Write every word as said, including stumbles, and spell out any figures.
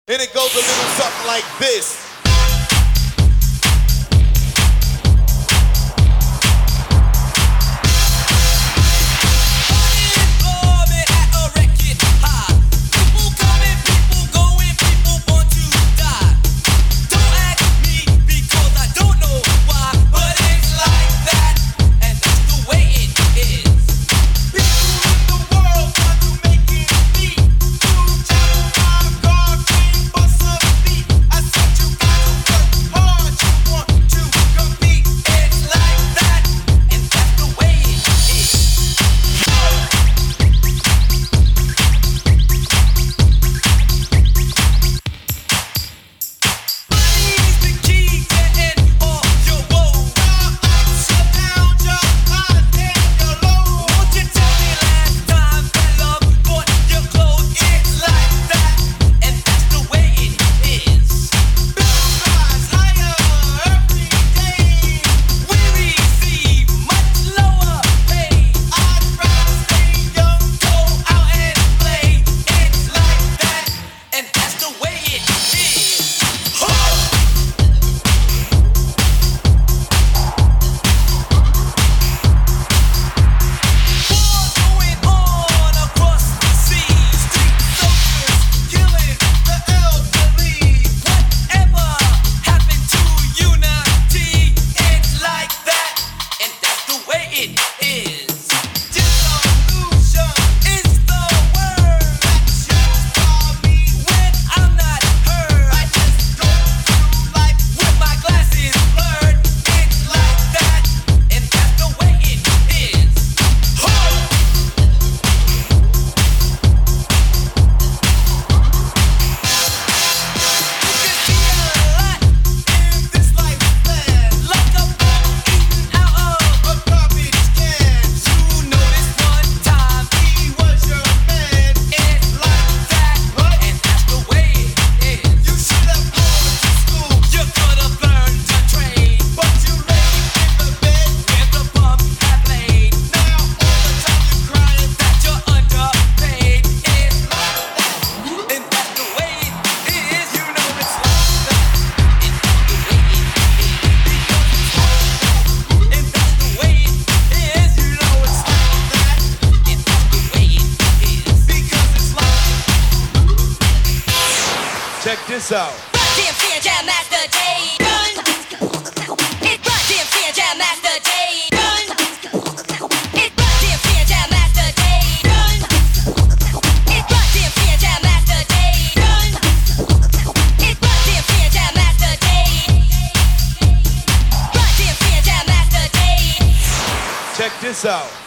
And it goes a little something like this. Check this out. Run-D M C and Jam Master Jay. Run. It's Run-D M C and Jam Master Jay. Run. It's Run-D M C and Jam Master Jay. Run. It's Run-D M C and Jam Master Jay. Run. It's Run-D M C and Jam Master Jay. Run-D M C and Jam Master Jay. Check this out.